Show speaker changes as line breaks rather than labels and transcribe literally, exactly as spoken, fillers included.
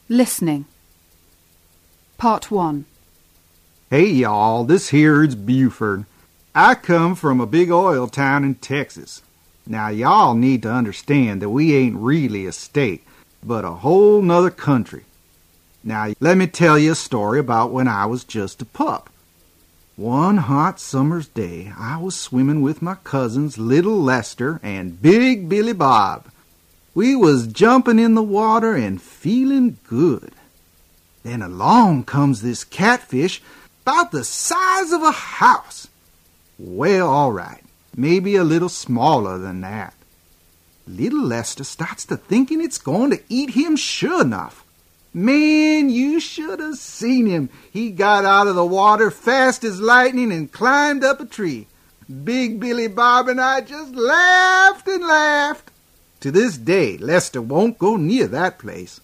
Listening. Part one.
Hey y'all, this here's Buford. I come from a big oil town in Texas. Now y'all need to understand that we ain't really a state, but a whole nother country. Now let me tell you a story about when I was just a pup. One hot summer's day, I was swimming with my cousins Little Lester and Big Billy Bob. We was jumping in the water and feeling good. Then along comes this catfish about the size of a house. Well, all right, maybe a little smaller than that. Little Lester starts to thinking it's going to eat him sure enough. Man, you should have seen him. He got out of the water fast as lightning and climbed up a tree. Big Billy Bob and I just laughed and laughed. To this day, Lester won't go near that place.